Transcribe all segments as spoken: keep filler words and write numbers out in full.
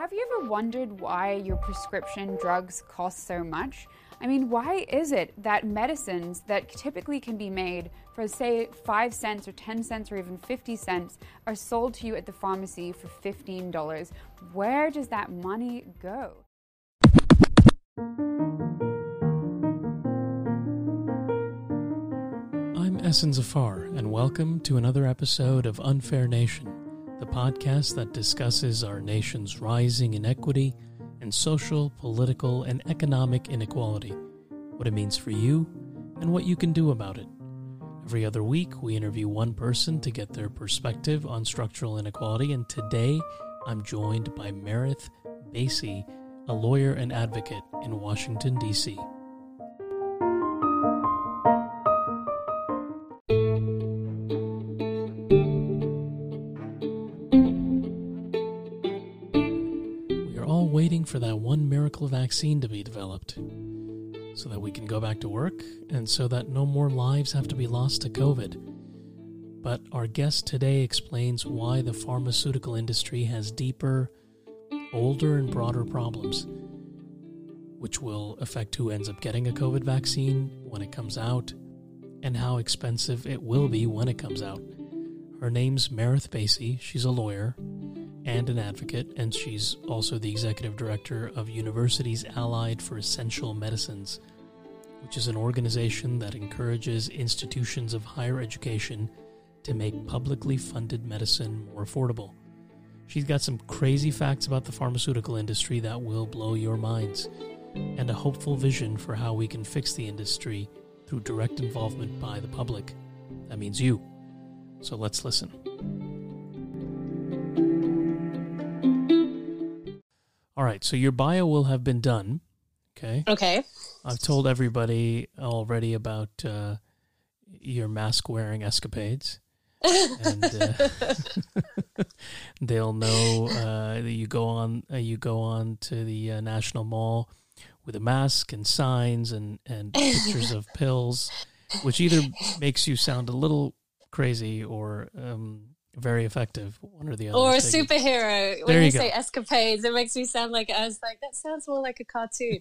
Have you ever wondered why your prescription drugs cost so much? I mean, why is it that medicines that typically can be made for, say, five cents or ten cents or even fifty cents are sold to you at the pharmacy for fifteen dollars? Where does that money go? I'm Ehsan Zafar, and welcome to another episode of Unfair Nation, the podcast that discusses our nation's rising inequity and social, political, and economic inequality, what it means for you, and what you can do about it. Every other week, we interview one person to get their perspective on structural inequality, and today I'm joined by Meredith Basey, a lawyer and advocate in Washington, D C waiting for that one miracle vaccine to be developed so that we can go back to work and so that no more lives have to be lost to COVID. But our guest today explains why the pharmaceutical industry has deeper, older, and broader problems, which will affect who ends up getting a COVID vaccine when it comes out and how expensive it will be when it comes out. Her name's Meredith Basey. She's a lawyer and an advocate, and she's also the executive director of Universities Allied for Essential Medicines, which is an organization that encourages institutions of higher education to make publicly funded medicine more affordable. She's got some crazy facts about the pharmaceutical industry that will blow your minds, and a hopeful vision for how we can fix the industry through direct involvement by the public. That means you. So let's listen. All right, so your bio will have been done, okay? Okay. I've told everybody already about uh, your mask-wearing escapades, and uh, they'll know uh, that you go on uh, you go on to the uh, National Mall with a mask and signs and, and pictures of pills, which either makes you sound a little crazy or um, very effective, one or the other. Or a superhero. When there you, you go. say escapades, it makes me sound like, I was like, that sounds more like a cartoon.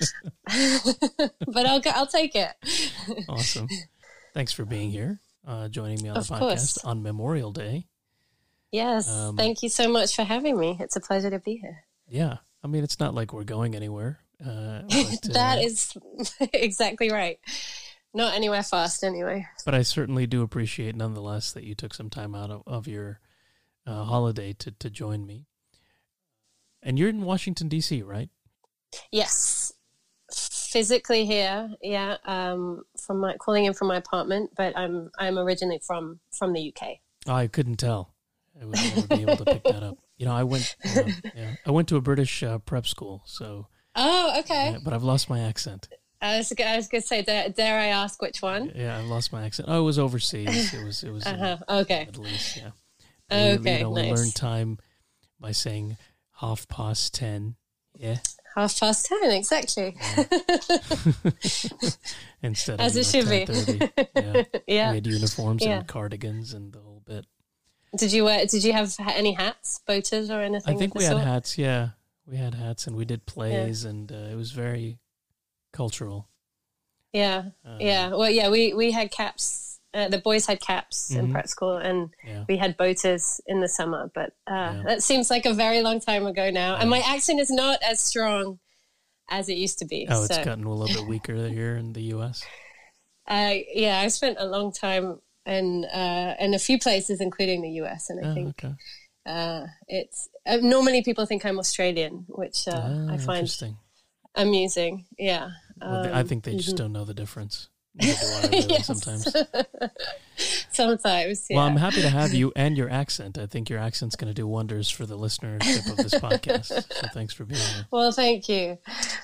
But I'll go, I'll take it. Awesome. Thanks for being here, uh, joining me on of the podcast course. on Memorial Day. Yes. Um, thank you so much for having me. It's a pleasure to be here. Yeah. I mean, it's not like we're going anywhere. Uh, but, that uh, is exactly right. Not anywhere fast, anyway. But I certainly do appreciate, nonetheless, that you took some time out of, of your uh, holiday to, to join me. And you're in Washington, D C, right? Yes. Physically here, yeah. Um, from my calling in from my apartment, but I'm I'm originally from, from the U K. Oh, I couldn't tell. I would never be able to pick that up. You know, I went. Uh, yeah, I went to a British uh, prep school, so. Oh, okay. Yeah, but I've lost my accent. I was, I was going to say, dare, dare I ask which one? Yeah, I lost my accent. Oh, it was overseas. It was, it was uh-huh. in okay. the Middle East, yeah. Okay, we, you know, nice. We learned time by saying half past ten, yeah. Half past ten, exactly. Yeah. Instead of, As it you know, should be. Yeah. Yeah. We had uniforms yeah. and cardigans and the whole bit. Did you wear, Did you have any hats, boaters or anything? I think of the we had sort? hats, yeah. We had hats and we did plays, yeah. and uh, it was very cultural. Yeah, uh, yeah. Well, yeah, we, we had caps. Uh, the boys had caps mm-hmm. in prep school, and yeah. we had boaters in the summer. But uh, yeah. that seems like a very long time ago now. Yeah. And my accent is not as strong as it used to be. Oh, so. It's gotten a little bit weaker here in the U S? Uh, yeah, I spent a long time in, uh, in a few places, including the U S, and I oh, think okay. uh, it's... Uh, normally people think I'm Australian, which uh, ah, I find interesting. amusing. Yeah. Well, um, I think they just mm-hmm. don't know the difference. Neither do I, really, yes. sometimes. Sometimes, yeah. Well, I'm happy to have you and your accent. I think your accent's going to do wonders for the listenership of this podcast. So thanks for being here. Well, thank you.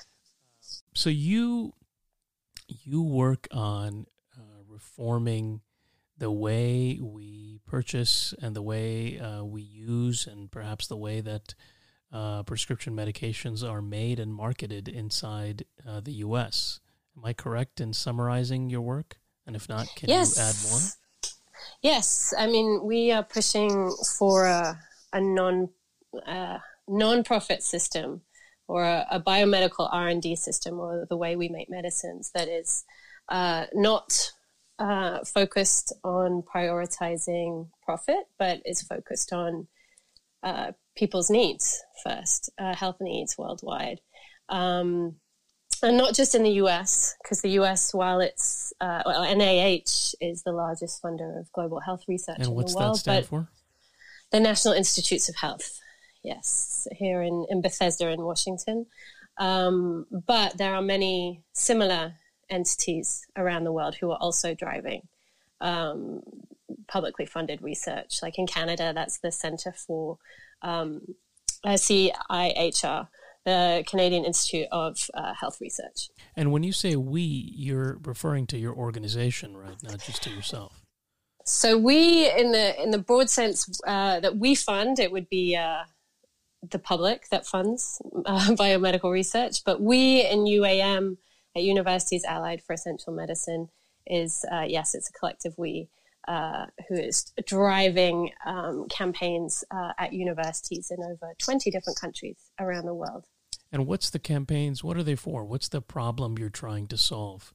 So you you work on uh, reforming the way we purchase and the way uh, we use, and perhaps the way that uh, prescription medications are made and marketed inside uh, the U S. Am I correct in summarizing your work? And if not, can yes. you add more? Yes. I mean, we are pushing for a, a non uh, non-profit system or a, a biomedical R and D system, or the way we make medicines, that is uh, not uh, focused on prioritizing profit, but is focused on uh, people's needs first, uh, health needs worldwide. Um, and not just in the U S, because the U S, while it's, uh, well, N I H is the largest funder of global health research in the world. And what's that stand for? The National Institutes of Health, yes, here in, in Bethesda in Washington. Um, but there are many similar entities around the world who are also driving um, publicly funded research. Like in Canada, that's the Centre for um, C I H R, the Canadian Institute of uh, Health Research. And when you say we, you're referring to your organization, right? Not just to yourself. So we, in the in the broad sense uh, that we fund, it would be uh, the public that funds uh, biomedical research. But we in U A M, at Universities Allied for Essential Medicine, is, uh, yes, it's a collective we uh, who is driving um, campaigns uh, at universities in over twenty different countries around the world. And what's the campaigns? What are they for? What's the problem you're trying to solve?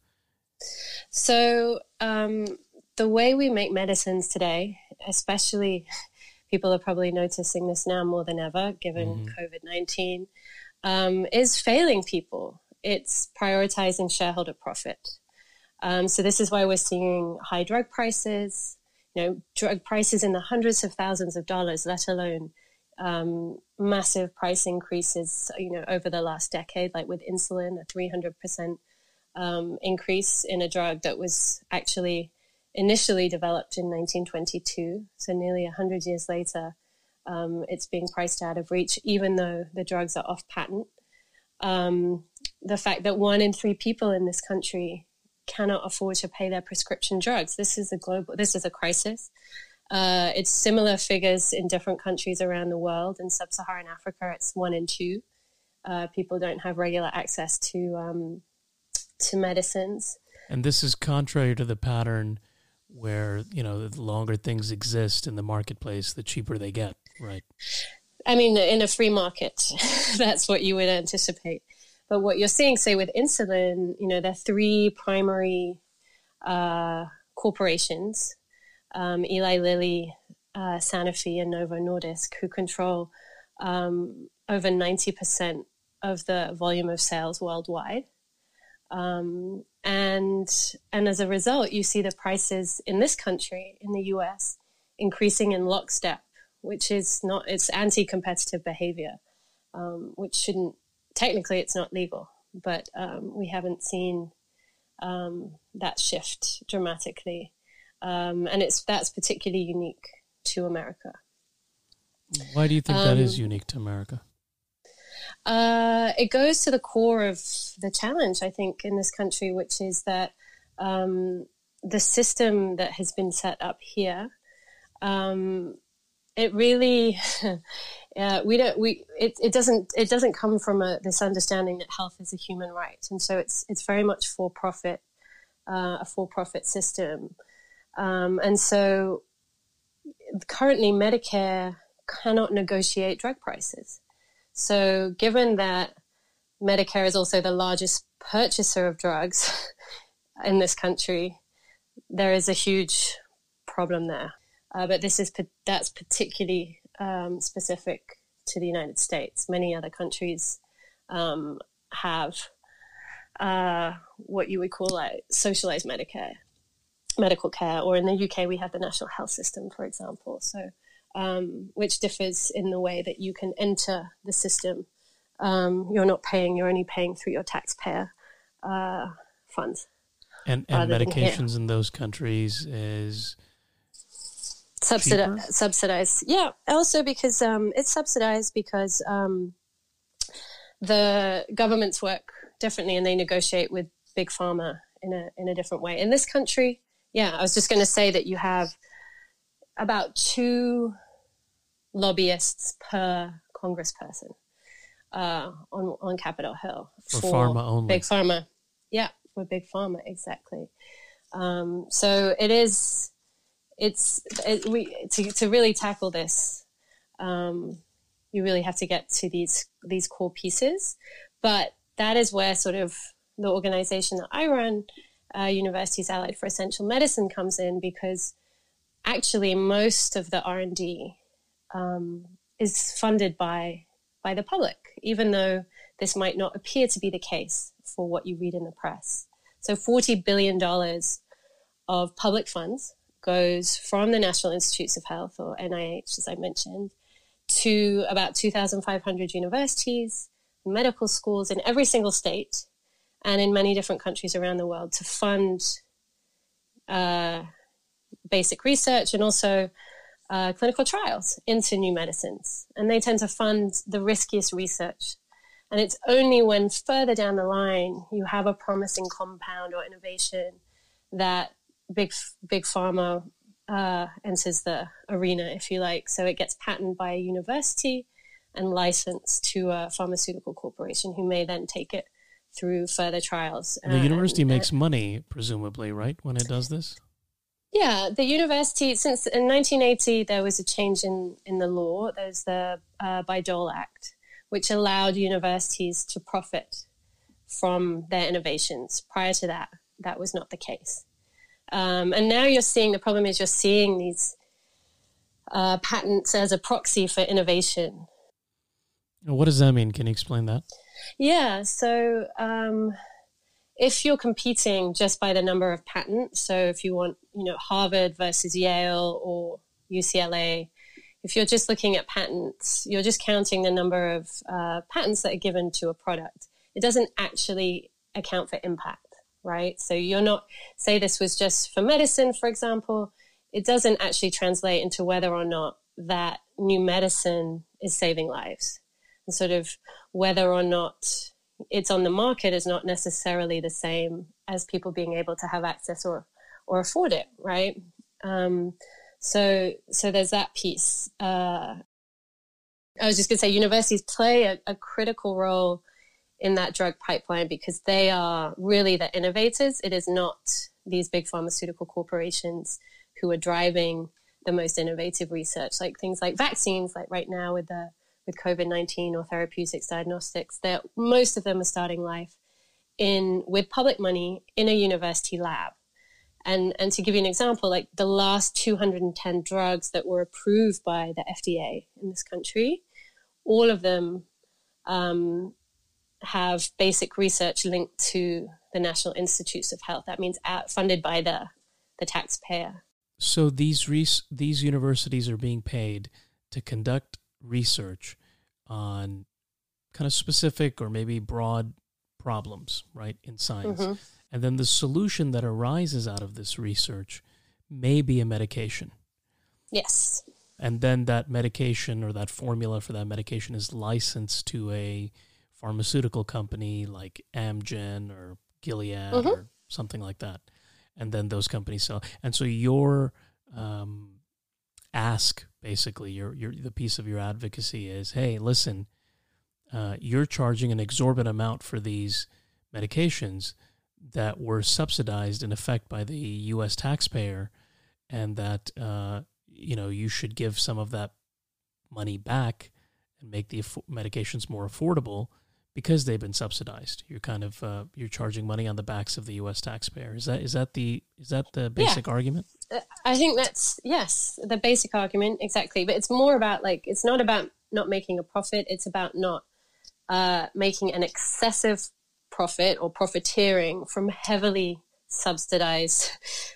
So um, the way we make medicines today, especially people are probably noticing this now more than ever, given mm-hmm. COVID nineteen, um, is failing people. It's prioritizing shareholder profit. Um, so this is why we're seeing high drug prices, you know, drug prices in the hundreds of thousands of dollars, let alone um, massive price increases, you know, over the last decade, like with insulin, a three hundred percent um, increase in a drug that was actually initially developed in nineteen twenty-two. So nearly one hundred years later, um, it's being priced out of reach, even though the drugs are off patent. Um, the fact that one in three people in this country cannot afford to pay their prescription drugs. This is a global, this is a crisis. Uh, it's similar figures in different countries around the world. In sub-Saharan Africa, it's one in two. Uh, people don't have regular access to um, to medicines. And this is contrary to the pattern where, you know, the longer things exist in the marketplace, the cheaper they get, right? I mean, in a free market, that's what you would anticipate. But what you're seeing, say, with insulin, you know, there are three primary uh, corporations, um, Eli Lilly, uh, Sanofi, and Novo Nordisk, who control um, over ninety percent of the volume of sales worldwide. Um, and and as a result, you see the prices in this country, in the U S, increasing in lockstep, which is not, it's anti-competitive behavior, um, which shouldn't, technically it's not legal, but um, we haven't seen um, that shift dramatically. Um, and it's that's particularly unique to America. Why do you think um, that is unique to America? Uh, it goes to the core of the challenge, I think, in this country, which is that um, the system that has been set up here, um, it really, uh, we don't, we, it, it doesn't, it doesn't come from a, this understanding that health is a human right. And so it's, it's very much for profit, uh, a for-profit system. Um, and so currently Medicare cannot negotiate drug prices. So given that Medicare is also the largest purchaser of drugs in this country, there is a huge problem there. Uh, but this is that's particularly um, specific to the United States. Many other countries um, have uh, what you would call like socialized Medicare, medical care, or in the U K we have the National Health System, for example. So, um, which differs in the way that you can enter the system. Um, you're not paying; you're only paying through your taxpayer uh, funds. And and medications in those countries is. Subsidi- subsidized. Yeah. Also because um, it's subsidized because um, the governments work differently and they negotiate with big pharma in a in a different way. In this country, yeah, I was just going to say that you have about two lobbyists per congressperson uh, on on Capitol Hill for, for pharma only. Big pharma. Yeah, for big pharma, exactly. Um, so it is. It's it, we to to really tackle this. Um, You really have to get to these these core pieces. But that is where sort of the organization that I run, uh, Universities Allied for Essential Medicine, comes in, because actually most of the R and D um, is funded by by the public, even though this might not appear to be the case for what you read in the press. So forty billion dollars of public funds goes from the National Institutes of Health, or N I H, as I mentioned, to about two thousand five hundred universities, medical schools in every single state, and in many different countries around the world, to fund uh, basic research and also uh, clinical trials into new medicines. And they tend to fund the riskiest research. And it's only when further down the line you have a promising compound or innovation that big big pharma uh, enters the arena, if you like. So it gets patented by a university and licensed to a pharmaceutical corporation, who may then take it through further trials. The uh, university and, makes uh, money, presumably, right, when it does this? Yeah, the university, since in nineteen eighty, there was a change in, in the law. There's the uh, Bayh-Dole Act, which allowed universities to profit from their innovations. Prior to that, that was not the case. Um, and now you're seeing, the problem is you're seeing these uh, patents as a proxy for innovation. What does that mean? Can you explain that? Yeah, so um, if you're competing just by the number of patents, so if you want, you know, Harvard versus Yale or U C L A, if you're just looking at patents, you're just counting the number of uh, patents that are given to a product. It doesn't actually account for impact, right? So you're not, say this was just for medicine, for example, it doesn't actually translate into whether or not that new medicine is saving lives. And sort of whether or not it's on the market is not necessarily the same as people being able to have access or, or afford it, right? Um, so so there's that piece. Uh, I was just going to say universities play a, a critical role in that drug pipeline, because they are really the innovators. It is not these big pharmaceutical corporations who are driving the most innovative research, like things like vaccines, like right now with the with COVID nineteen, or therapeutics, diagnostics. They're, most of them are starting life in with public money in a university lab. And and to give you an example, like the last two hundred ten drugs that were approved by the F D A in this country, all of them um, have basic research linked to the National Institutes of Health. That means out, funded by the the taxpayer. So these res- these universities are being paid to conduct research on kind of specific or maybe broad problems, right, in science. Mm-hmm. And then the solution that arises out of this research may be a medication. Yes. And then that medication, or that formula for that medication, is licensed to a pharmaceutical company like Amgen or Gilead mm-hmm. or something like that. And then those companies sell. And so your um, ask, basically, your your the piece of your advocacy is, hey, listen, uh, you're charging an exorbitant amount for these medications that were subsidized in effect by the U S taxpayer, and that uh, you know you should give some of that money back and make the aff- medications more affordable because they've been subsidized. You're kind of uh, you're charging money on the backs of the U S taxpayer. Is that is that the is that the basic yeah. argument? I think that's yes, the basic argument, exactly. But it's more about, like, it's not about not making a profit. It's about not uh, making an excessive profit or profiteering from heavily subsidized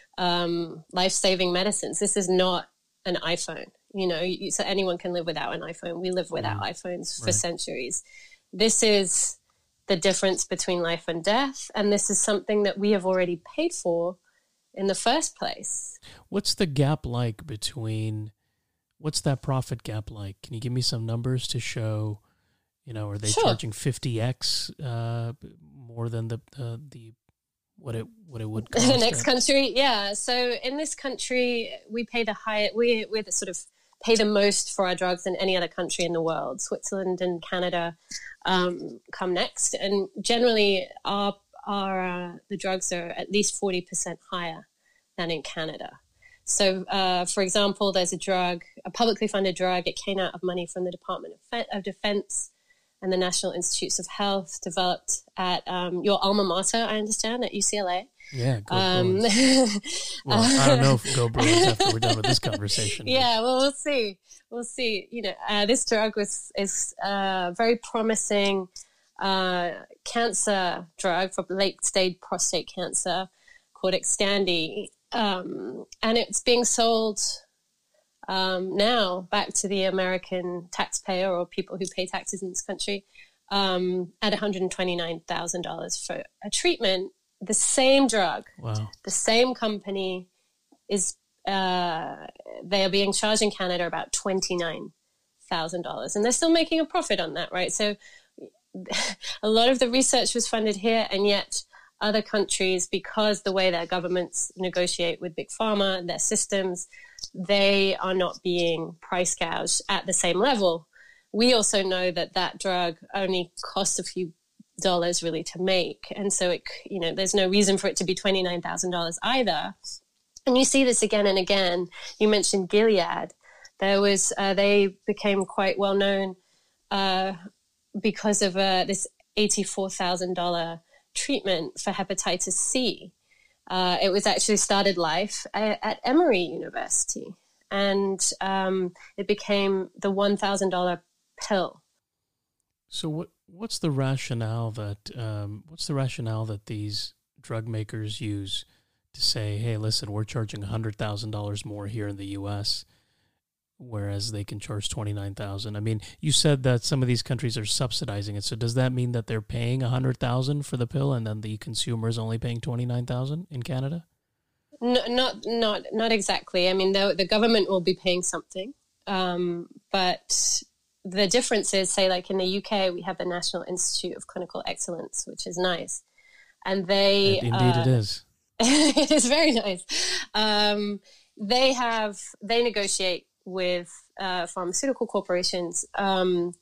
um, life-saving medicines. This is not an iPhone. You know, you, so anyone can live without an iPhone. We live without mm. iPhones for right. centuries. This is the difference between life and death, and this is something that we have already paid for in the first place. What's the gap like between, what's that profit gap like? Can you give me some numbers to show, you know, are they sure. charging fifty x uh, more than the, uh, the what it what it would cost? The next country, yeah. So in this country, we pay the high, we we sort of pay the most for our drugs than any other country in the world. Switzerland and Canada um, come next, and generally our our uh, the drugs are at least forty percent higher than in Canada. So, uh, for example, there's a drug, a publicly funded drug. It came out of money from the Department of, Fe- of Defense and the National Institutes of Health, developed at um, your alma mater, I understand, at U C L A. Yeah, go um, Bruins. Well, I don't know if go Bruins after we're done with this conversation. Yeah, well, we'll see. We'll see. You know, uh, this drug was is a very promising uh, cancer drug for late-stage prostate cancer called Xtandi, um, and it's being sold um, now back to the American taxpayer or people who pay taxes in this country um, at one hundred twenty-nine thousand dollars for a treatment. The same drug, wow. the same company is, uh, they are being charged in Canada about twenty-nine thousand dollars. And they're still making a profit on that, right? So a lot of the research was funded here, and yet other countries, because the way their governments negotiate with Big Pharma, their systems, they are not being price gouged at the same level. We also know that that drug only costs a few dollars really to make, and so it, you know, there's no reason for it to be twenty-nine thousand dollars either. And you see this again and again. You mentioned Gilead. There was uh, they became quite well known uh, because of uh, this eighty-four thousand dollars treatment for hepatitis C. Uh, it was actually started life at, at Emory University, and um, it became the one thousand dollars pill. So what what's the rationale that um, what's the rationale that these drug makers use to say, hey, listen, we're charging one hundred thousand dollars more here in the U S, whereas they can charge twenty-nine thousand dollars? I mean, you said that some of these countries are subsidizing it. So does that mean that they're paying one hundred thousand dollars for the pill and then the consumer is only paying twenty-nine thousand dollars in Canada? No, not not not exactly. I mean, the, the government will be paying something, um, but the difference is, say, like in the U K, we have the National Institute of Clinical Excellence, which is nice. And they... Indeed uh, it is. It is very nice. Um, they have, they negotiate with uh, pharmaceutical corporations, um,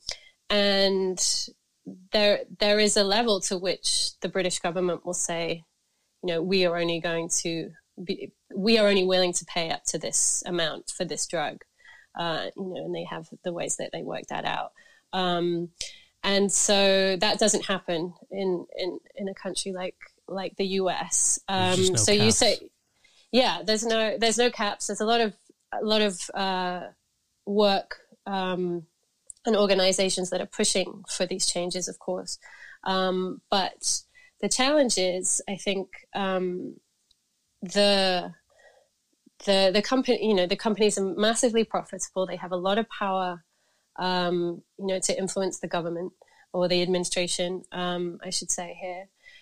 and there there is a level to which the British government will say, you know, we are only going to be, we are only willing to pay up to this amount for this drug. Uh, you know, and they have the ways that they work that out. Um, and so that doesn't happen in, in, in a country like, like the U S. Um, no so caps. you say, yeah, there's no, there's no caps. There's a lot of, a lot of, uh, work, um, and organizations that are pushing for these changes, of course. Um, but the challenge is, I think, um, the, The the company, you know, the companies are massively profitable. They have a lot of power, um, you know, to influence the government or the administration, um, I should say here.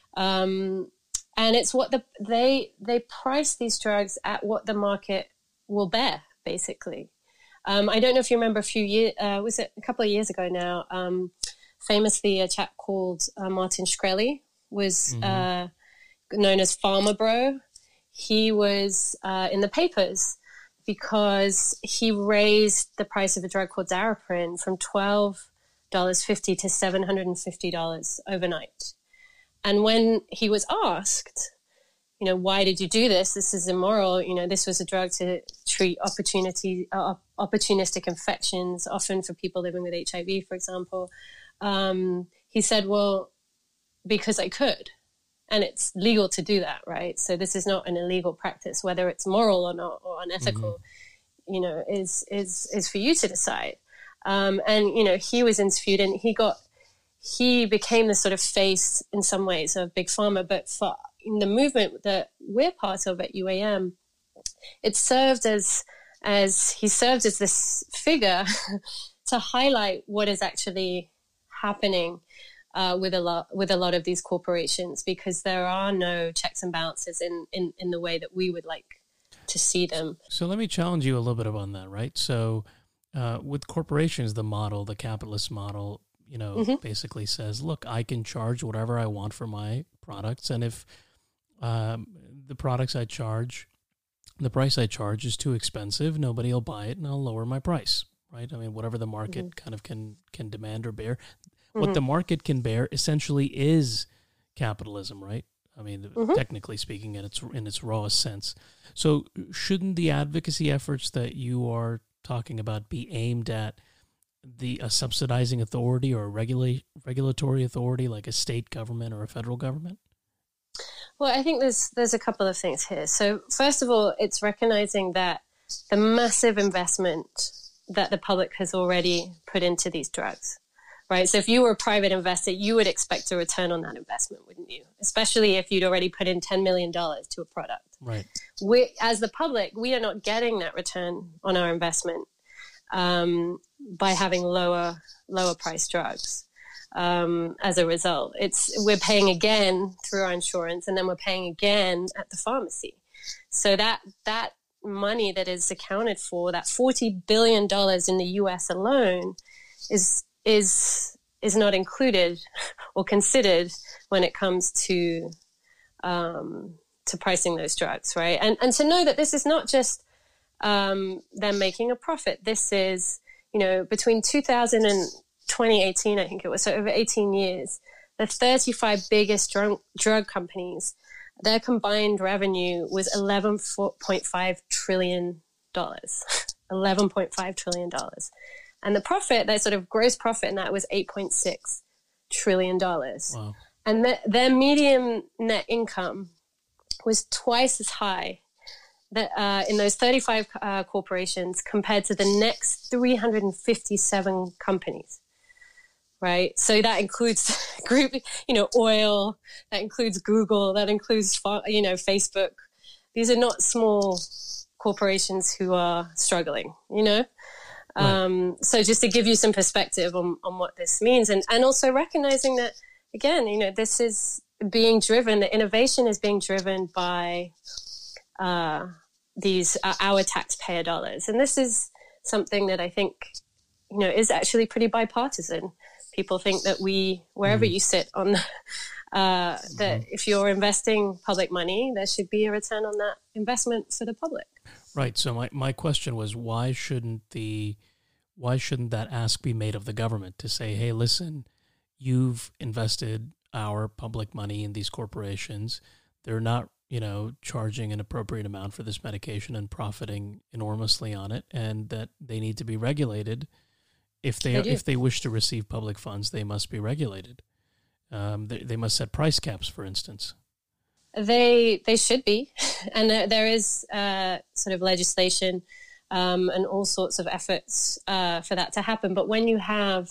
Um, and it's what the they they price these drugs at what the market will bear, basically. Um, I don't know if you remember a few years, uh, was it a couple of years ago now? Um, famously, a chap called uh, Martin Shkreli was mm-hmm. uh, known as Pharma Bro. He was uh, in the papers because he raised the price of a drug called Daraprim from twelve dollars fifty to seven hundred fifty dollars overnight. And when he was asked, you know, why did you do this? This is immoral. You know, this was a drug to treat opportunity, uh, opportunistic infections, often for people living with H I V, for example. Um, he said, well, because I could. And it's legal to do that, right? So this is not an illegal practice. Whether it's moral or not, or unethical, mm-hmm. you know, is is is for you to decide. Um, and you know, he was interviewed, and he got he became the sort of face in some ways of Big Pharma. But for in the movement that we're part of at U A M, it served as as he served as this figure to highlight what is actually happening. Uh, with a lot with a lot of these corporations, because there are no checks and balances in, in, in the way that we would like to see them. So let me challenge you a little bit on that, right? So uh, with corporations, the model, the capitalist model, you know, mm-hmm. basically says, look, I can charge whatever I want for my products. And if um, the products I charge, the price I charge is too expensive, nobody will buy it, and I'll lower my price, right? I mean, whatever the market mm-hmm. kind of can can demand or bear. What the market can bear essentially is capitalism, right? I mean, Mm-hmm. technically speaking, in its in its rawest sense. So shouldn't the advocacy efforts that you are talking about be aimed at the a subsidizing authority or a regula- regulatory authority like a state government or a federal government? Well, I think there's there's a couple of things here. So first of all, it's recognizing that the massive investment that the public has already put into these drugs, right? So if you were a private investor, you would expect a return on that investment, wouldn't you? Especially if you'd already put in ten million dollars to a product. Right. We, as the public, we are not getting that return on our investment um, by having lower lower priced drugs. Um, as a result, it's we're paying again through our insurance, and then we're paying again at the pharmacy. So that that money that is accounted for, that forty billion dollars in the U S alone, is is is not included or considered when it comes to um, to pricing those drugs, right? And and to know that this is not just um, them making a profit. This is, you know, between two thousand and twenty eighteen, I think it was, so over eighteen years, the thirty-five biggest drug, drug companies, their combined revenue was eleven point five trillion dollars. eleven point five trillion dollars. And the profit, their sort of gross profit in that was eight point six trillion dollars. Wow. And the, their median net income was twice as high that, uh, in those thirty-five uh, corporations compared to the next three hundred fifty-seven companies. Right. So that includes group, you know, oil, that includes Google, that includes, you know, Facebook. These are not small corporations who are struggling, you know. Right. Um, so just to give you some perspective on, on what this means, and, and also recognizing that, again, you know, this is being driven, the innovation is being driven by uh, these, uh, our taxpayer dollars. And this is something that I think, you know, is actually pretty bipartisan. People think that we, wherever mm. you sit on, uh, that if you're investing public money, there should be a return on that investment for the public. Right. So my, my question was, why shouldn't the, why shouldn't that ask be made of the government to say, hey, listen, you've invested our public money in these corporations. They're not, you know, charging an appropriate amount for this medication and profiting enormously on it, and that they need to be regulated. If they, they if they wish to receive public funds, they must be regulated. Um, they, they must set price caps, for instance. They they should be, and there, there is uh, sort of legislation um, and all sorts of efforts uh, for that to happen. But when you have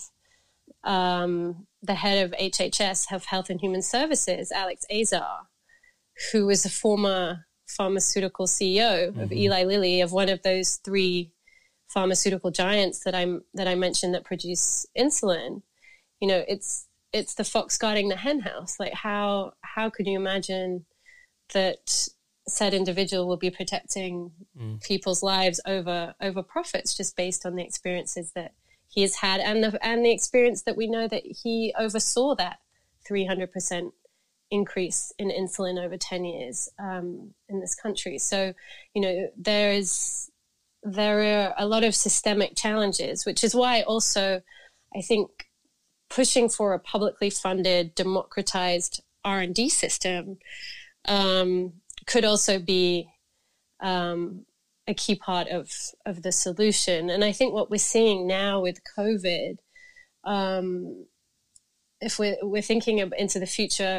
um, the head of H H S, of Health and Human Services, Alex Azar, who was a former pharmaceutical C E O mm-hmm. of Eli Lilly, of one of those three pharmaceutical giants that I'm that I mentioned that produce insulin, you know, it's it's the fox guarding the hen house. Like how how could you imagine that said individual will be protecting mm. people's lives over over profits just based on the experiences that he has had, and the and the experience that we know that he oversaw that three hundred percent increase in insulin over ten years um, in this country. So, you know, there is. There are a lot of systemic challenges, which is why also I think pushing for a publicly funded, democratized R and D system um, could also be um, a key part of, of the solution. And I think what we're seeing now with COVID, um, if we're, we're thinking into the future,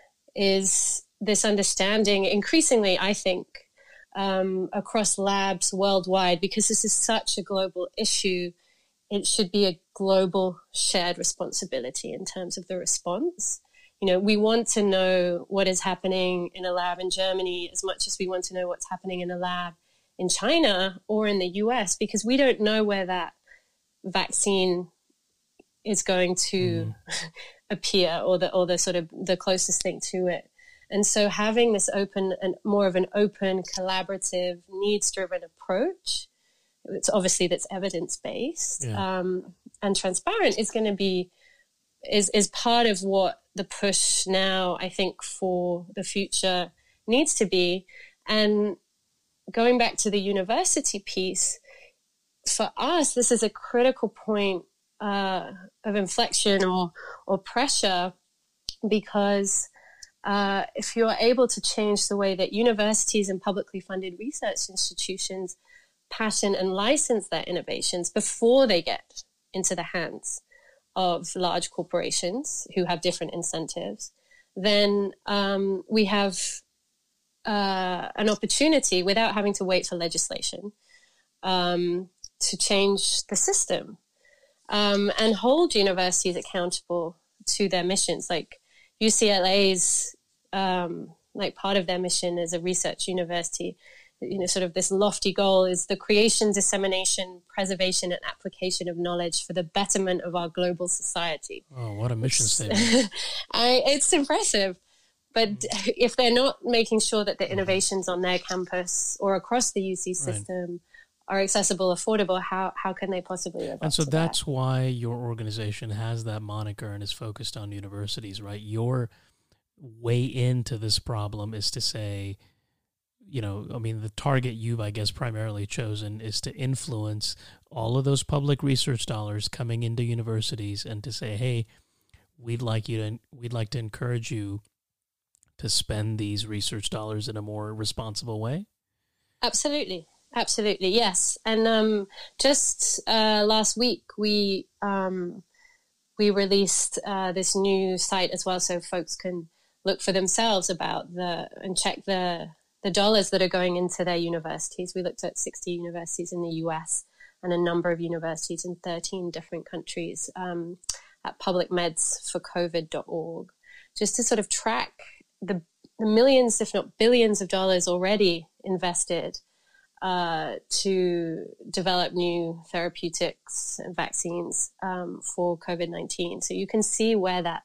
is this understanding increasingly, I think, Um, across labs worldwide, because this is such a global issue, it should be a global shared responsibility in terms of the response. You know, we want to know what is happening in a lab in Germany as much as we want to know what's happening in a lab in China or in the U S, because we don't know where that vaccine is going to mm. appear, or the or the sort of the closest thing to it. And so having this open and more of an open, collaborative, needs-driven approach, it's obviously that's evidence-based yeah. um, and transparent, is going to be is is part of what the push now, I think, for the future needs to be. And going back to the university piece, for us, this is a critical point uh, of inflection or or pressure, because uh, if you're able to change the way that universities and publicly funded research institutions patent and license their innovations before they get into the hands of large corporations who have different incentives, then um, we have uh, an opportunity without having to wait for legislation um, to change the system um, and hold universities accountable to their missions. Like U C L A's, um, like part of their mission as a research university, you know, sort of this lofty goal is the creation, dissemination, preservation, and application of knowledge for the betterment of our global society. Oh, what a mission statement. I, it's impressive. But if they're not making sure that the innovations on their campus or across the U C system right. are accessible, affordable, how, how can they possibly live And up so to that's that? why your organization has that moniker and is focused on universities, right? Your way into this problem is to say, you know, I mean, the target you've, I guess, primarily chosen is to influence all of those public research dollars coming into universities and to say, hey, we'd like you to, we'd like to encourage you to spend these research dollars in a more responsible way? Absolutely. Absolutely. Yes. And um, just uh, last week, we um, we released uh, this new site as well, so folks can look for themselves about the and check the the dollars that are going into their universities. We looked at sixty universities in the U S and a number of universities in thirteen different countries um, at public meds for covid dot org, just to sort of track the, the millions, if not billions of dollars already invested uh, to develop new therapeutics and vaccines um, for covid nineteen. So you can see where that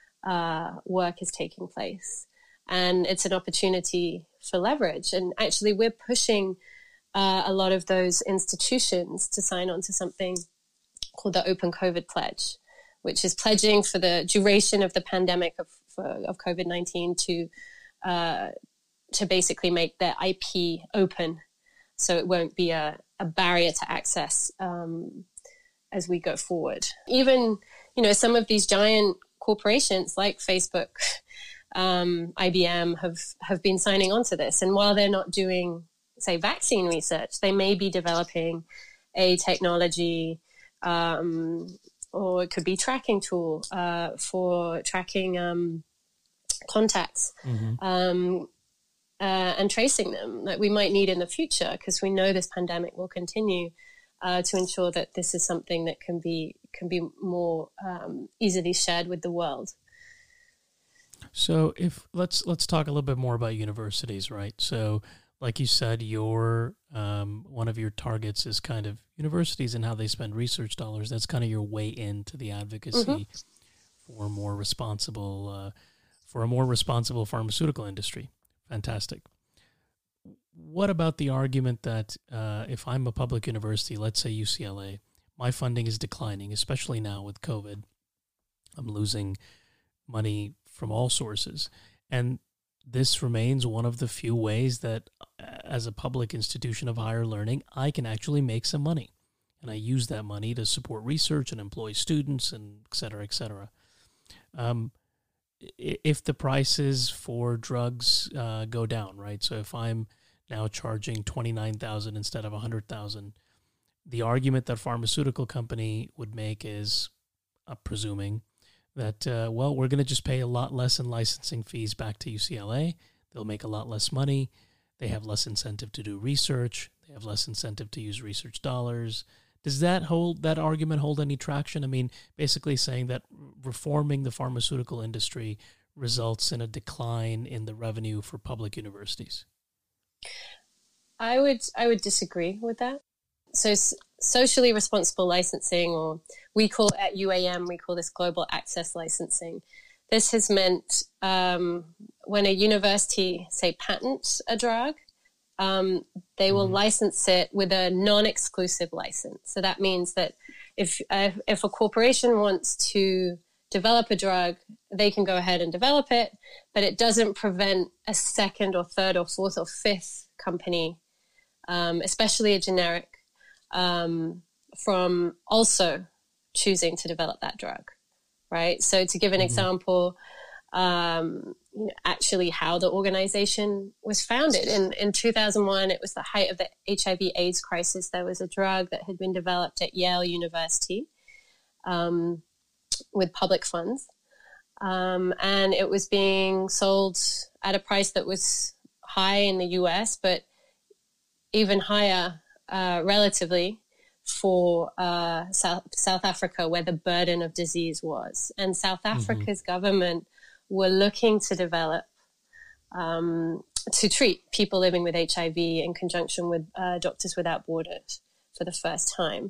uh, work is taking place. And it's an opportunity for leverage. And actually, we're pushing uh, a lot of those institutions to sign on to something called the Open COVID Pledge, which is pledging for the duration of the pandemic of, for, of covid nineteen to uh, to basically make their I P open, so it won't be a, a barrier to access um, as we go forward. Even, you know, some of these giant corporations like Facebook, um, I B M have, have been signing on to this. And while they're not doing, say, vaccine research, they may be developing a technology um, or it could be tracking tool uh, for tracking um, contacts mm-hmm. um, uh, and tracing them that we might need in the future, because we know this pandemic will continue uh, to ensure that this is something that can be can be more um, easily shared with the world. So if let's let's talk a little bit more about universities, right? So like you said, your um, one of your targets is kind of universities and how they spend research dollars. That's kind of your way into the advocacy mm-hmm. for more responsible uh, for a more responsible pharmaceutical industry. Fantastic. What about the argument that uh, if I'm a public university, let's say U C L A, my funding is declining, especially now with COVID. I'm losing money from all sources. And this remains one of the few ways that as a public institution of higher learning, I can actually make some money. And I use that money to support research and employ students and et cetera, et cetera. Um, if the prices for drugs uh, go down, right? So if I'm now charging twenty-nine thousand dollars instead of one hundred thousand dollars, the argument that pharmaceutical company would make is, uh, presuming, that, uh, well, we're going to just pay a lot less in licensing fees back to U C L A. They'll make a lot less money. They have less incentive to do research. They have less incentive to use research dollars. Does that hold that argument hold any traction? I mean, basically saying that reforming the pharmaceutical industry results in a decline in the revenue for public universities. I would I would disagree with that. So s- socially responsible licensing, or we call at U A M, we call this global access licensing. This has meant um, when a university, say, patents a drug, um, they will mm-hmm. license it with a non-exclusive license. So that means that if uh, if a corporation wants to develop a drug, they can go ahead and develop it, but it doesn't prevent a second or third or fourth or fifth company, um, especially a generic, um, from also choosing to develop that drug, right? So to give an mm-hmm. example, um, you know, actually how the organization was founded. In, in two thousand one, it was the height of the H I V AIDS crisis. There was a drug that had been developed at Yale University um, with public funds. Um, and it was being sold at a price that was high in the U S, but even higher uh, relatively for uh, South, South Africa, where the burden of disease was. And South Africa's mm-hmm. government were looking to develop, um, to treat people living with H I V in conjunction with uh, Doctors Without Borders for the first time.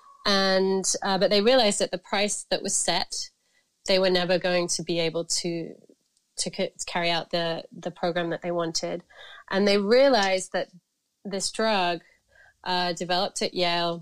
And uh, but they realized that the price that was set, they were never going to be able to to c- carry out the, the program that they wanted. And they realized that this drug uh, developed at Yale,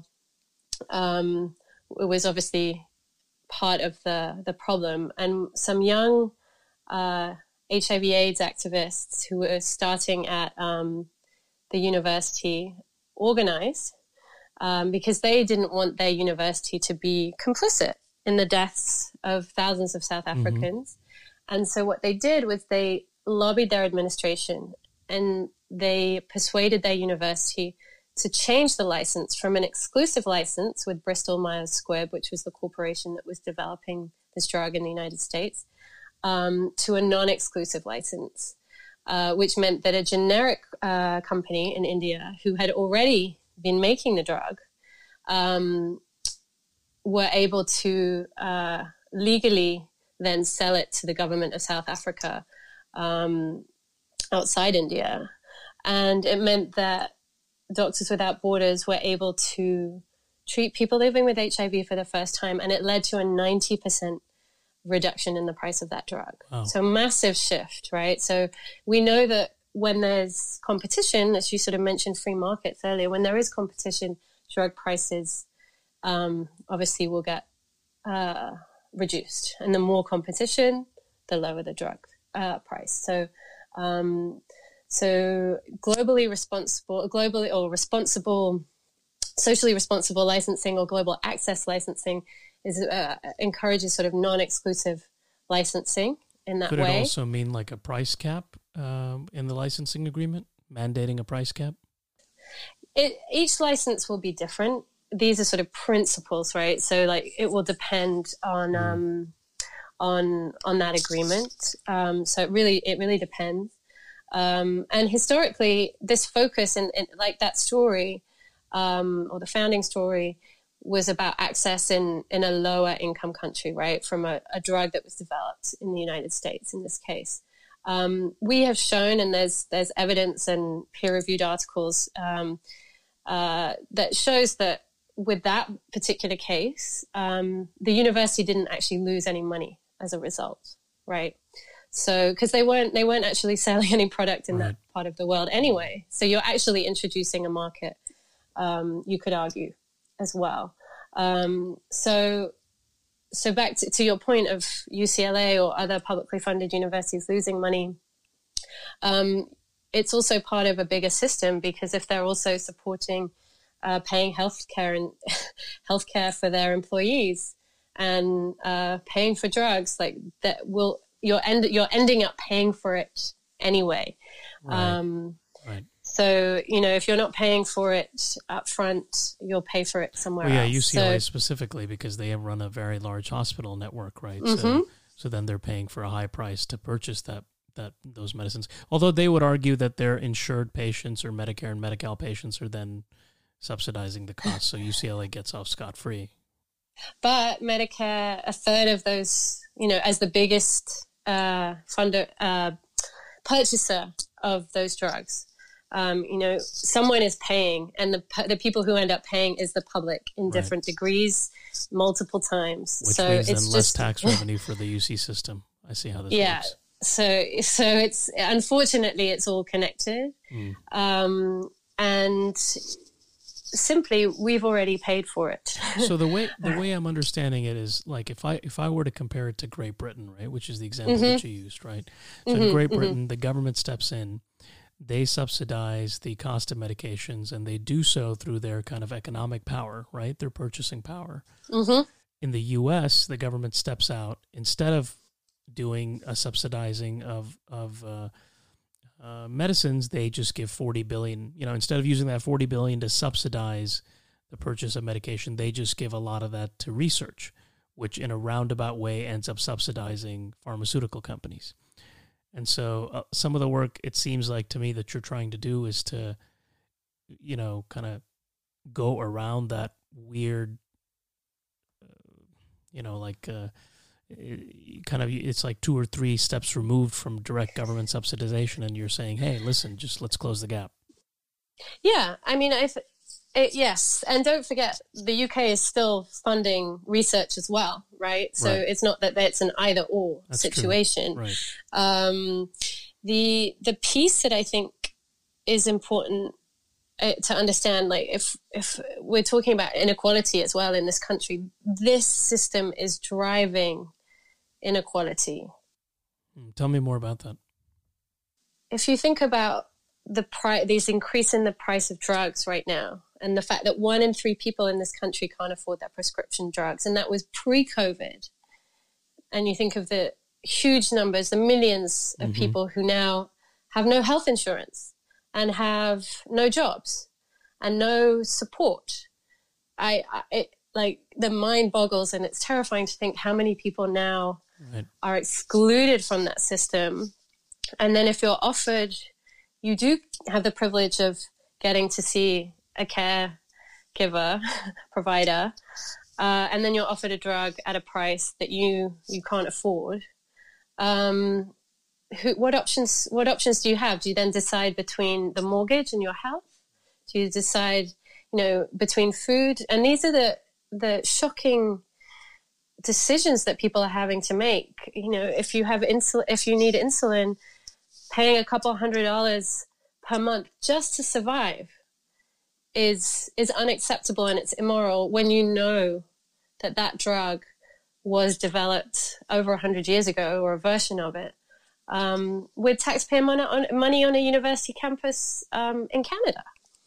um, it was obviously part of the, the problem. And some young uh, H I V AIDS activists who were starting at um, the university organized um, because they didn't want their university to be complicit in the deaths of thousands of South Africans. Mm-hmm. And so what they did was they lobbied their administration and they persuaded their university to change the license from an exclusive license with Bristol Myers Squibb, which was the corporation that was developing this drug in the United States, um, to a non-exclusive license, uh, which meant that a generic uh, company in India who had already been making the drug um, were able to uh, legally then sell it to the government of South Africa um, outside India. And it meant that Doctors Without Borders were able to treat people living with H I V for the first time, and it led to a ninety percent reduction in the price of that drug. Wow. So massive shift, right? So we know that when there's competition, as you sort of mentioned free markets earlier, when there is competition, drug prices um, obviously will get uh, reduced. And the more competition, the lower the drug uh, price. So um, so globally responsible, globally or responsible, socially responsible licensing or global access licensing is uh, encourages sort of non-exclusive licensing in that Could way. Could it also mean like a price cap um, in the licensing agreement, mandating a price cap? It, each license will be different. These are sort of principles, right? So like it will depend on mm. um, on on that agreement. Um, so it really it really depends. Um, and historically, this focus and like that story um, or the founding story was about access in, in a lower income country, right, from a, a drug that was developed in the United States in this case. Um, we have shown, and there's there's evidence and peer-reviewed articles um, uh, that shows that with that particular case, um, the university didn't actually lose any money as a result, right? So, because they weren't they weren't actually selling any product in right. that part of the world anyway. So you're actually introducing a market, um, you could argue, as well. Um, so, so back to, to your point of U C L A or other publicly funded universities losing money, um, it's also part of a bigger system because if they're also supporting uh, paying healthcare and healthcare for their employees and uh, paying for drugs, like that will you're end you're ending up paying for it anyway. Right. Um, right. So, you know, if you're not paying for it up front, you'll pay for it somewhere well, yeah, else. U C L A so, specifically because they run a very large hospital network, right? Mm-hmm. So, so then they're paying for a high price to purchase that that those medicines. Although they would argue that their insured patients or Medicare and Medi-Cal patients are then subsidizing the cost, so U C L A gets off scot-free. But Medicare, a third of those, you know, as the biggest uh, funder, uh, purchaser of those drugs, um, you know, someone is paying, and the the people who end up paying is the public in different right. degrees, multiple times. Which so means it's then just, less tax revenue for the U C system. I see how this yeah. works. So so it's unfortunately it's all connected, mm. um, and simply we've already paid for it. So the way the way I'm understanding it is like if I if I were to compare it to Great Britain, right, which is the example mm-hmm. that you used, right? So mm-hmm, in Great Britain, mm-hmm. the government steps in, they subsidize the cost of medications, and they do so through their kind of economic power, right? Their purchasing power. Mm-hmm. In the U S, the government steps out instead of doing a subsidizing of of uh, uh, medicines, they just give forty billion dollars. You know, instead of using that forty billion dollars to subsidize the purchase of medication, they just give a lot of that to research, which in a roundabout way ends up subsidizing pharmaceutical companies. And so uh, some of the work, it seems like to me, that you're trying to do is to, you know, kind of go around that weird, uh, you know, like uh, it, kind of, it's like two or three steps removed from direct government subsidization. And you're saying, hey, listen, just let's close the gap. Yeah. I mean, I th- it, yes. And don't forget, the U K is still funding research as well, right? So right. it's not that it's an either or That's situation. True. Right. Um, the, the piece that I think is important uh, to understand, like if, if we're talking about inequality as well in this country, this system is driving inequality. Tell me more about that. If you think about the price, these increase in the price of drugs right now, and the fact that one in three people in this country can't afford their prescription drugs, and that was pre-COVID. And you think of the huge numbers, the millions of mm-hmm. people who now have no health insurance and have no jobs and no support. I, I it, like the mind boggles, and it's terrifying to think how many people now right. are excluded from that system. And then if you're offered, you do have the privilege of getting to see a caregiver, provider, uh, and then you're offered a drug at a price that you, you can't afford. Um, who, what options? What options do you have? Do you then decide between the mortgage and your health? Do you decide, you know, between food? And these are the the shocking decisions that people are having to make. You know, if you have insulin, if you need insulin, paying a couple hundred dollars per month just to survive is is unacceptable, and it's immoral when you know that that drug was developed over one hundred years ago, or a version of it, um, with taxpayer money on, money on a university campus um, in Canada.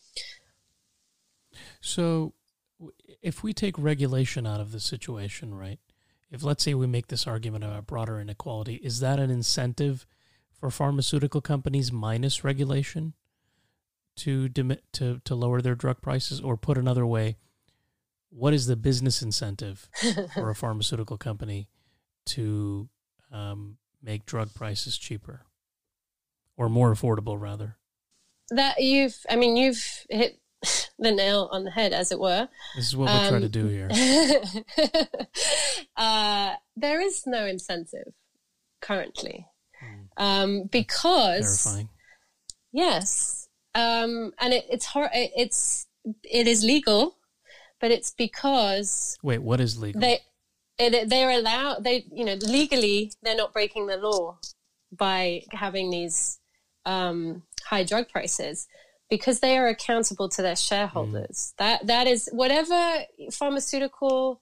So if we take regulation out of the situation, right, if let's say we make this argument about broader inequality, is that an incentive for pharmaceutical companies minus regulation to to to lower their drug prices? Or put another way, what is the business incentive for a pharmaceutical company to um, make drug prices cheaper or more affordable, rather? That you've, I mean, you've hit the nail on the head, as it were. This is what we um, try to do here. uh, there is no incentive currently. Um, because terrifying. Yes, um, and it, it's hor- it's it is legal, but it's because wait, what is legal? They it, they're allowed. They you know legally they're not breaking the law by having these um, high drug prices, because they are accountable to their shareholders. Mm. That that is whatever pharmaceutical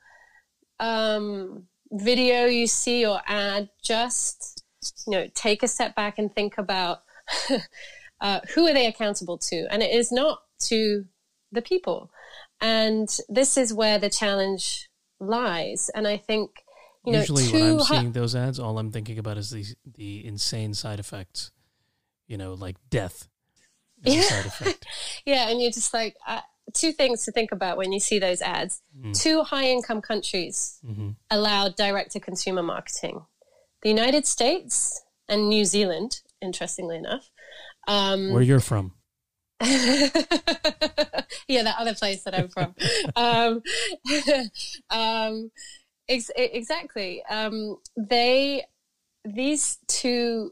um, video you see or ad, just you know, take a step back and think about uh, who are they accountable to? And it is not to the people. And this is where the challenge lies. And I think, you know, usually when I'm ha- seeing those ads, all I'm thinking about is the the insane side effects, you know, like death as a side effect. Yeah, and you're just like, uh, two things to think about when you see those ads. Mm. Two high-income countries mm-hmm. allow direct-to-consumer marketing. The United States and New Zealand, interestingly enough. Um, Where you're from. Yeah, that other place that I'm from. um, um, ex- exactly. Um, they, these two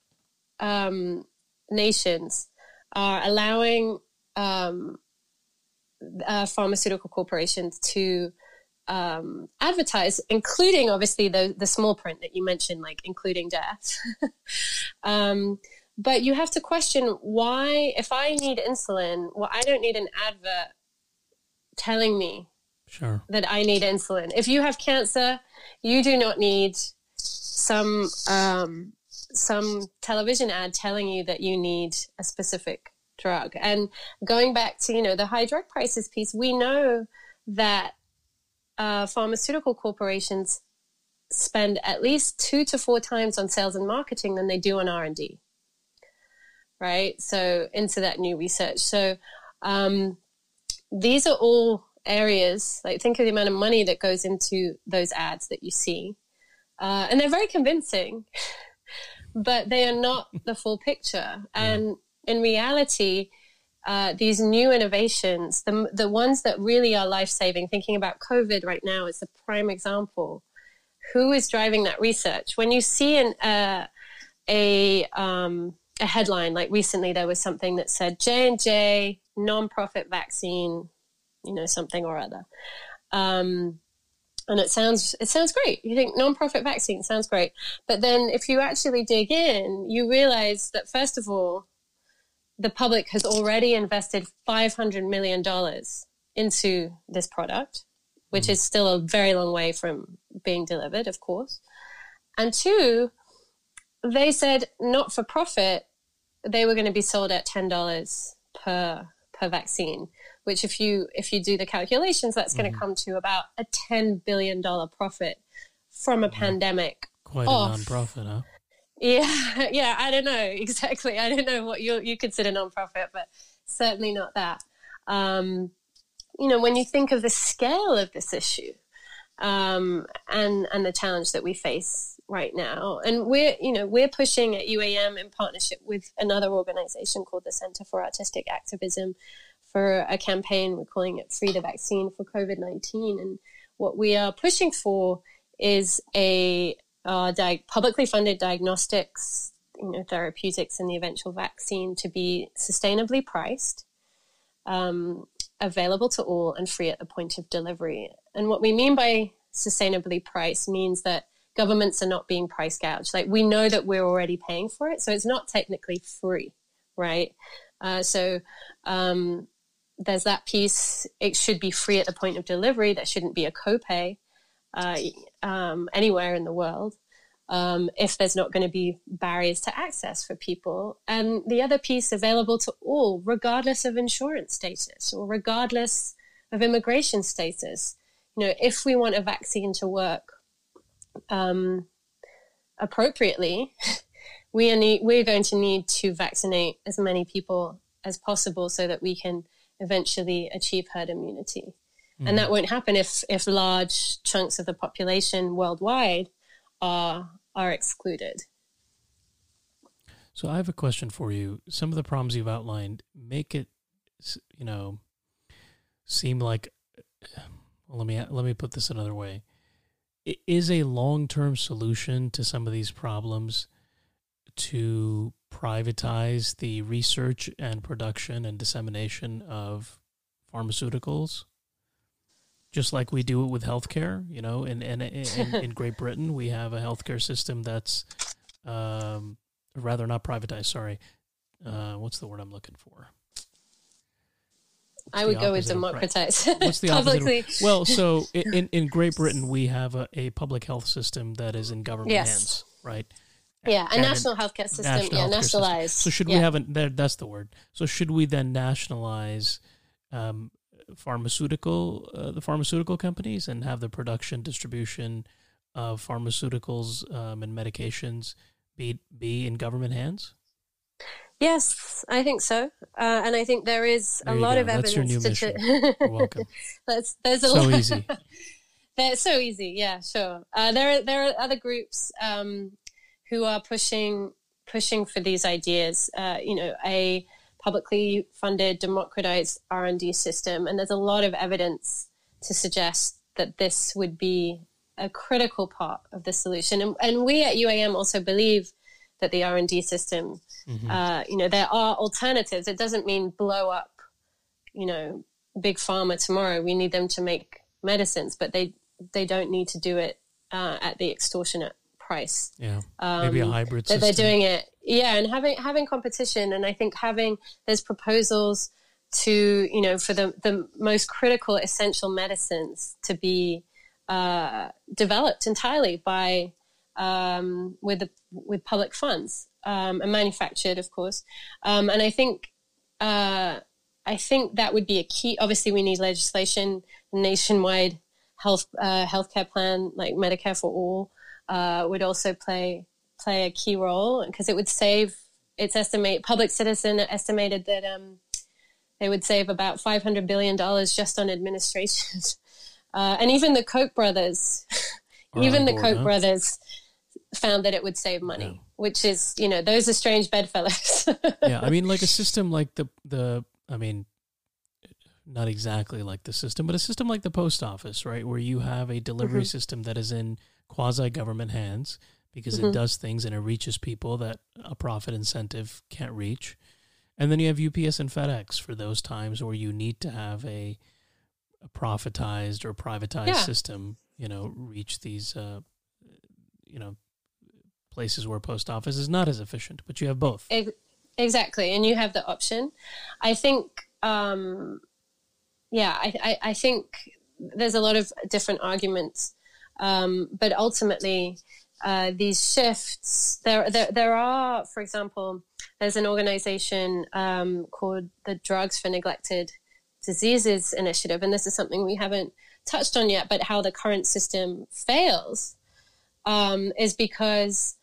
um, nations are allowing um, uh, pharmaceutical corporations to Um, advertise, including obviously the the small print that you mentioned, like including death. um, but you have to question why, if I need insulin, well, I don't need an advert telling me sure. that I need insulin. If you have cancer, you do not need some um, some television ad telling you that you need a specific drug. And going back to, you know, the high drug prices piece, we know that Uh, pharmaceutical corporations spend at least two to four times on sales and marketing than they do on R and D, right? So into that new research. So um, these are all areas, like think of the amount of money that goes into those ads that you see. Uh, and they're very convincing, but they are not the full picture. And in reality, uh, these new innovations, the, the ones that really are life-saving, thinking about COVID right now is a prime example. Who is driving that research? When you see an, uh, a, um, a headline, like recently there was something that said J and J non-profit vaccine, you know, something or other. Um, and it sounds, it sounds great. You think non-profit vaccine sounds great. But then if you actually dig in, you realize that first of all, the public has already invested five hundred million dollars into this product, which is still a very long way from being delivered, of course. And two, they said not for profit, they were going to be sold at ten dollars per per vaccine, which if you if you do the calculations, that's going to mm-hmm. come to about a ten billion dollars profit from a mm-hmm. pandemic. Quite off. a non-profit, huh? Yeah, yeah, I don't know exactly. I don't know what you you consider non-profit, but certainly not that. Um, you know, when you think of the scale of this issue um, and and the challenge that we face right now, and we're you know we're pushing at U A M in partnership with another organization called the Center for Artistic Activism for a campaign. We're calling it Free the Vaccine for COVID nineteen, and what we are pushing for is a uh, di- publicly funded diagnostics, you know, therapeutics, and the eventual vaccine to be sustainably priced. Um, available to all and free at the point of delivery. And what we mean by sustainably priced means that governments are not being price gouged. Like we know that we're already paying for it, so it's not technically free, right? Uh, so um, there's that piece. It should be free at the point of delivery. There shouldn't be a copay uh, um, anywhere in the world. Um, if there's not going to be barriers to access for people. And the other piece, available to all, regardless of insurance status or regardless of immigration status. You know, if we want a vaccine to work um, appropriately, we are need, we're going to need to vaccinate as many people as possible so that we can eventually achieve herd immunity. Mm. And that won't happen if, if large chunks of the population worldwide are are excluded. So I have a question for you. Some of the problems you've outlined make it, you know, seem like. Well, let me let me put this another way. Is a long-term solution to some of these problems to privatize the research and production and dissemination of pharmaceuticals? Just like we do it with healthcare, you know, in in, in, in Great Britain, we have a healthcare system that's um, rather not privatized. Sorry, uh, what's the word I'm looking for? What's I would go with democratized. What's the Publicly. Opposite? Of, well, so in, in Great Britain, we have a, a public health system that is in government yes. hands, right? Yeah, a and national healthcare system. National yeah, nationalized. System. So should we yeah. have a, that's the word. So should we then nationalize um, pharmaceutical, uh, the pharmaceutical companies and have the production, distribution of pharmaceuticals um, and medications be be in government hands? Yes, I think so, uh, and I think there is there a lot go. of That's evidence. Your new mission. To You're welcome. That's there's a so lot. easy. That's so easy. Yeah, sure. Uh, there are there are other groups um, who are pushing pushing for these ideas. Uh, you know, a publicly funded, democratized R and D system. And there's a lot of evidence to suggest that this would be a critical part of the solution. And, and we at U A M also believe that the R and D system, mm-hmm. uh, you know, there are alternatives. It doesn't mean blow up, you know, big pharma tomorrow. We need them to make medicines, but they, they don't need to do it uh, at the extortionate price. Yeah, maybe um, a hybrid that system. They're doing it. Yeah, and having having competition, and I think having there's proposals to, you know, for the, the most critical essential medicines to be uh, developed entirely by um, with the, with public funds um, and manufactured, of course. Um, and I think uh, I think that would be a key. Obviously, we need legislation, nationwide health uh, healthcare plan like Medicare for all. uh, would also play play a key role, because it would save. It's estimate Public Citizen estimated that um, they would save about five hundred billion dollars just on administration, uh, and even the Koch brothers, even the board, Koch huh? brothers found that it would save money, Yeah. which is, you know, those are strange bedfellows. Yeah, I mean, like a system like the the I mean, not exactly like the system, but a system like the post office, right, where you have a delivery Mm-hmm. system that is in quasi-government hands because Mm-hmm. it does things and it reaches people that a profit incentive can't reach. And then you have U P S and FedEx for those times where you need to have a, a profitized or privatized Yeah. system, you know, reach these, uh, you know, places where post office is not as efficient, but you have both. Ex- Exactly, and you have the option. I think, um, yeah, I, I, I think there's a lot of different arguments, um, but ultimately, uh, these shifts. There, there, there are, for example, there's an organization um, called the Drugs for Neglected Diseases Initiative, and this is something we haven't touched on yet. But how the current system fails um, is because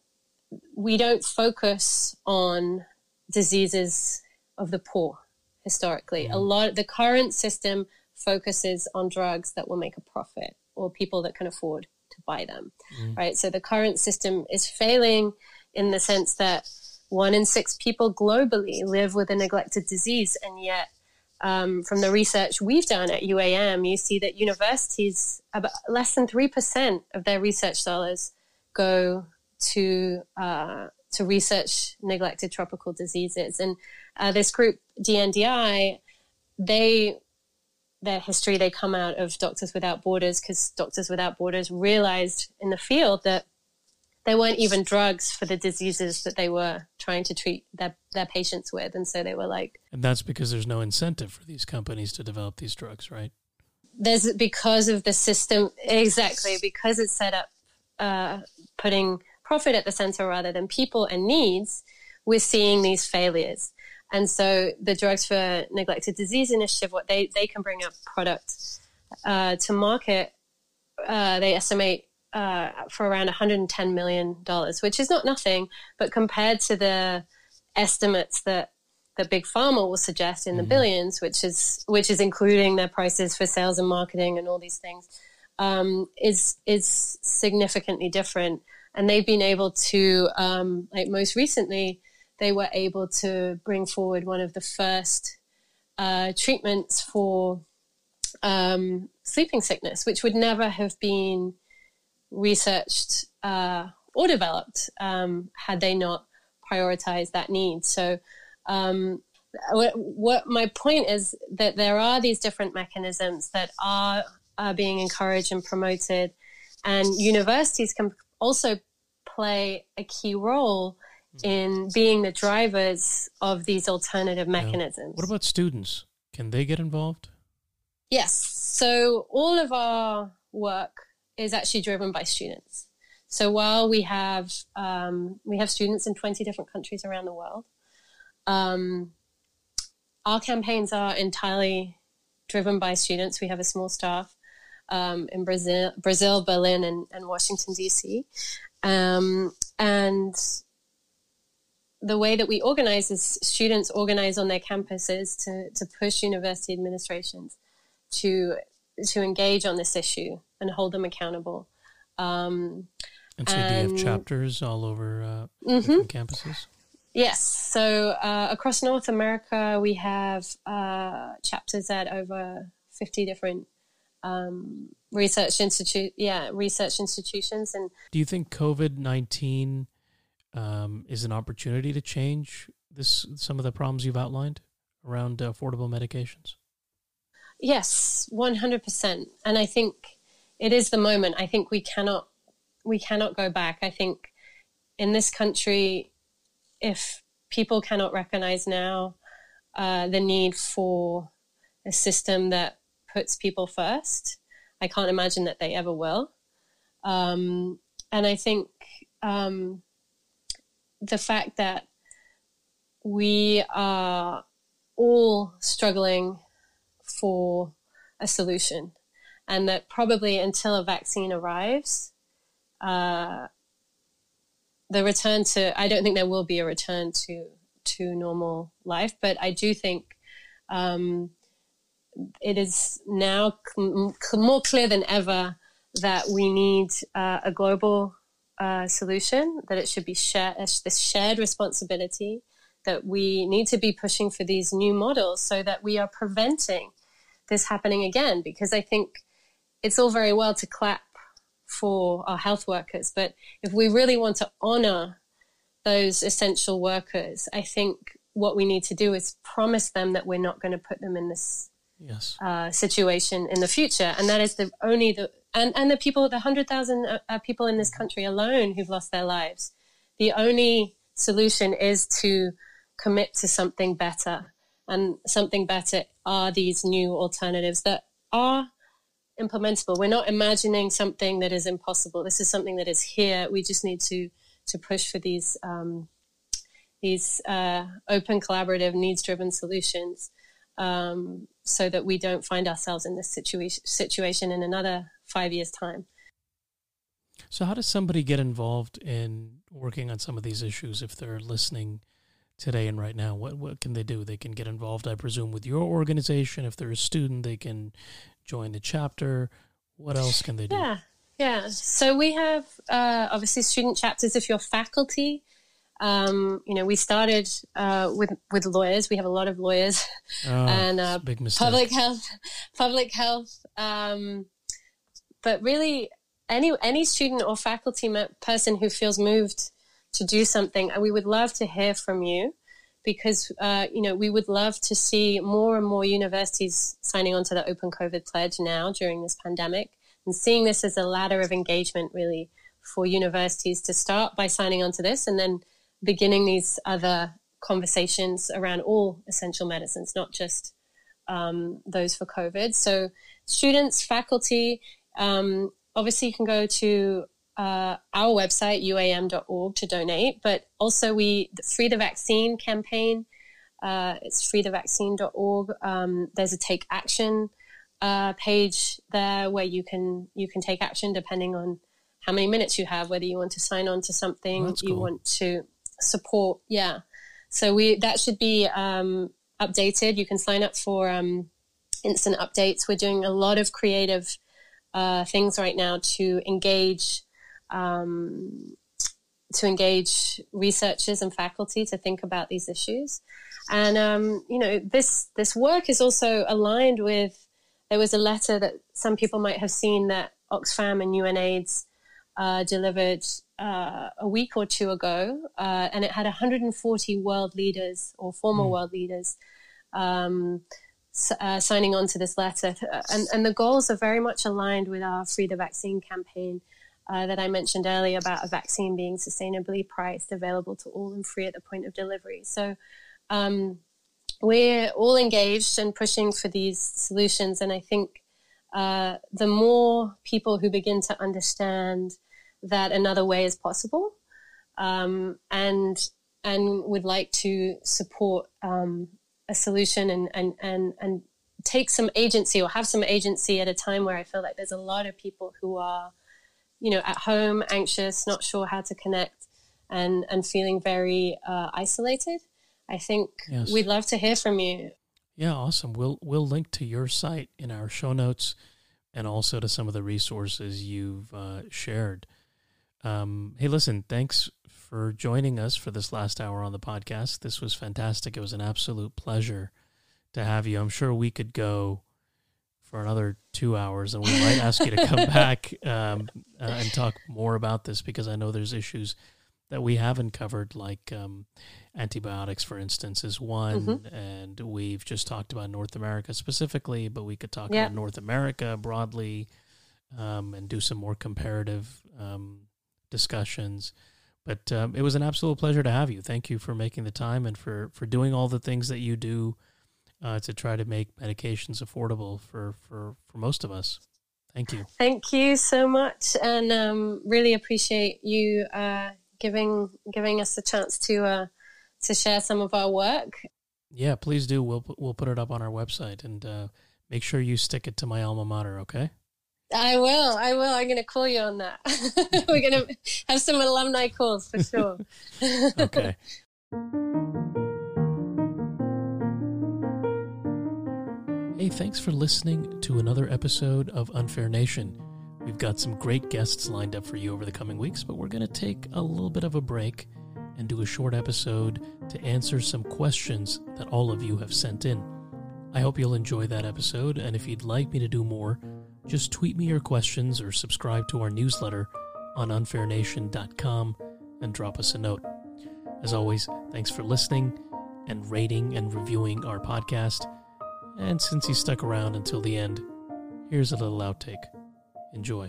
we don't focus on diseases of the poor historically. A lot, the current system focuses on drugs that will make a profit or people that can afford to buy them, Mm. right? So the current system is failing in the sense that one in six people globally live with a neglected disease, and yet um, from the research we've done at U A M, you see that universities, about less than three percent of their research dollars go to uh, to research neglected tropical diseases. And uh, this group, D N D I, they, their history, they come out of Doctors Without Borders, because Doctors Without Borders realized in the field that there weren't even drugs for the diseases that they were trying to treat their, their patients with. And so they were like... And that's because there's no incentive for these companies to develop these drugs, right? There's because of the system, exactly, because it's set up uh, putting profit at the center rather than people and needs, we're seeing these failures. And so the Drugs for Neglected Disease Initiative, what they, they can bring a product uh, to market, uh, they estimate uh, for around one hundred ten million dollars, which is not nothing, but compared to the estimates that that Big Pharma will suggest in the Mhm. billions, which is which is including their prices for sales and marketing and all these things, um, is is significantly different. And they've been able to, um, like most recently, they were able to bring forward one of the first uh, treatments for um, sleeping sickness, which would never have been researched uh, or developed um, had they not prioritized that need. So um, what, what my point is that there are these different mechanisms that are, are being encouraged and promoted, and universities can also play a key role in being the drivers of these alternative mechanisms. What about students? Can they get involved? Yes. So all of our work is actually driven by students. So while we have um, we have students in twenty different countries around the world, um, our campaigns are entirely driven by students. We have a small staff um, in Brazil, Brazil, Berlin, and, and Washington, D C. Um, and the way that we organize is students organize on their campuses to, to push university administrations to to engage on this issue and hold them accountable. Um, And so do you have and- chapters all over uh, Mhm. different campuses? Yes. So uh, across North America, we have uh, chapters at over fifty different um, research institute, yeah, research institutions. And Do you think COVID nineteen um, is an opportunity to change this some of the problems you've outlined around uh, affordable medications? yes, one hundred percent. And I think it is the moment. I think we cannot we cannot go back. I think in this country, if people cannot recognize now uh, the need for a system that puts people first, I can't imagine that they ever will. Um, and I think um, the fact that we are all struggling for a solution, and that probably until a vaccine arrives, uh, the return to, I don't think there will be a return to, to normal life, but I do think um, it is now c- more clear than ever that we need uh, a global uh, solution, that it should be shared, this shared responsibility, that we need to be pushing for these new models so that we are preventing this happening again. Because I think it's all very well to clap for our health workers, but if we really want to honor those essential workers, I think what we need to do is promise them that we're not going to put them in this yes. uh, situation in the future. And that is the only the, and, and the people, the one hundred thousand uh, people in this country alone who've lost their lives. The only solution is to commit to something better. And something better are these new alternatives that are implementable. We're not imagining something that is impossible. This is something that is here. We just need to to push for these um, these uh, open, collaborative, needs-driven solutions, um, so that we don't find ourselves in this situation situation in another five years' time. So, how does somebody get involved in working on some of these issues if they're listening today and right now? What what can they do? They can get involved, I presume, with your organization. If they're a student, they can join the chapter. What else can they do? Yeah, yeah. So we have uh, obviously student chapters. If you're faculty, um, you know, we started uh, with with lawyers. We have a lot of lawyers oh, and uh, big mistake. public health, public health. Um, but really, any any student or faculty person who feels moved to do something, and we would love to hear from you. Because, uh, you know, we would love to see more and more universities signing on to the Open COVID Pledge now during this pandemic, and seeing this as a ladder of engagement really for universities to start by signing on to this and then beginning these other conversations around all essential medicines, not just um, those for COVID. So students, faculty, um, obviously you can go to Uh, our website, U A M dot org, to donate, but also we, the Free the Vaccine campaign, uh, it's free the vaccine dot org. Um, there's a Take Action uh, page there where you can you can take action depending on how many minutes you have, whether you want to sign on to something, That's you cool. want to support. Yeah. So we that should be um, updated. You can sign up for um, instant updates. We're doing a lot of creative uh, things right now to engage Um, to engage researchers and faculty to think about these issues. And, um, you know, this, this work is also aligned with, there was a letter that some people might have seen that Oxfam and UNAIDS uh, delivered uh, a week or two ago, uh, and it had one hundred forty world leaders or former mm. world leaders um, uh, signing on to this letter. And, and the goals are very much aligned with our Free the Vaccine campaign, Uh, that I mentioned earlier about a vaccine being sustainably priced, available to all and free at the point of delivery. So um, we're all engaged and pushing for these solutions. And I think uh, the more people who begin to understand that another way is possible um, and and would like to support um, a solution and, and, and, and take some agency or have some agency at a time where I feel like there's a lot of people who are, you know, at home, anxious, not sure how to connect, and, and feeling very uh, isolated. I think yes. we'd love to hear from you. Yeah, awesome. We'll we'll link to your site in our show notes, and also to some of the resources you've uh, shared. Um, hey, listen, thanks for joining us for this last hour on the podcast. This was fantastic. It was an absolute pleasure to have you. I'm sure we could go for another two hours, and we might ask you to come back um, uh, and talk more about this, because I know there's issues that we haven't covered, like um, antibiotics, for instance, is one, mm-hmm. and we've just talked about North America specifically, but we could talk yeah. about North America broadly um, and do some more comparative um, discussions. But um, it was an absolute pleasure to have you. Thank you for making the time and for, for doing all the things that you do Uh, to try to make medications affordable for, for, for most of us. Thank you. Thank you so much, and um, really appreciate you uh, giving giving us a chance to uh, to share some of our work. Yeah, please do. We'll we'll put it up on our website, and uh, make sure you stick it to my alma mater. Okay. I will. I will. I'm going to call you on that. We're going to have some alumni calls for sure. Okay. Hey, thanks for listening to another episode of Unfair Nation. We've got some great guests lined up for you over the coming weeks, but we're going to take a little bit of a break and do a short episode to answer some questions that all of you have sent in. I hope you'll enjoy that episode, and if you'd like me to do more, just tweet me your questions or subscribe to our newsletter on unfair nation dot com and drop us a note. As always, thanks for listening and rating and reviewing our podcast. And since you stuck around until the end, here's a little outtake. Enjoy.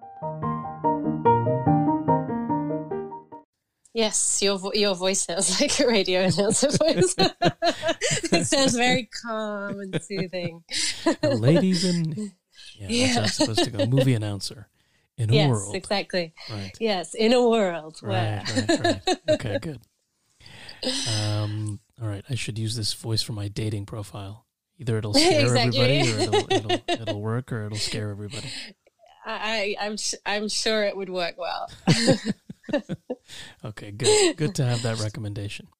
Yes, your vo- your voice sounds like a radio announcer voice. It sounds very calm and soothing. Ladies and... Yeah, yeah. That's how it's supposed to go. Movie announcer. In a yes, world. Yes, exactly. Right. Yes, in a world. Where... Right, right, right. Okay, good. Um, all right, I should use this voice for my dating profile. Either it'll scare exactly. everybody, or it'll, it'll it'll work, or it'll scare everybody. I, I'm I'm sure it would work well. Okay, good. Good to have that recommendation.